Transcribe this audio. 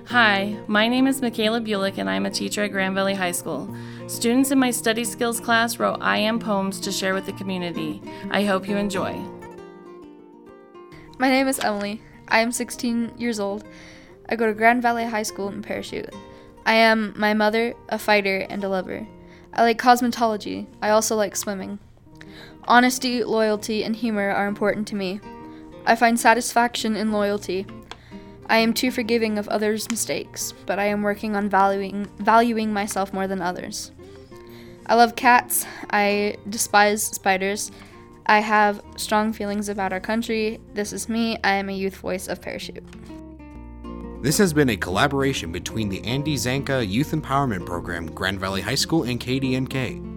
Hi, my name is Michaela Bulick and I'm a teacher at Grand Valley High School. Students in my study skills class wrote I Am poems to share with the community. I hope you enjoy. My name is Emily. I am 16 years old. I go to Grand Valley High School in Parachute. I am my mother, a fighter, and a lover. I like cosmetology. I also like swimming. Honesty, loyalty, and humor are important to me. I find satisfaction in loyalty. I am too forgiving of others' mistakes, but I am working on valuing myself more than others. I love cats. I despise spiders. I have strong feelings about our country. This is me. I am a youth voice of Parachute. This has been a collaboration between the Andy Zanka Youth Empowerment Program, Grand Valley High School, and KDNK.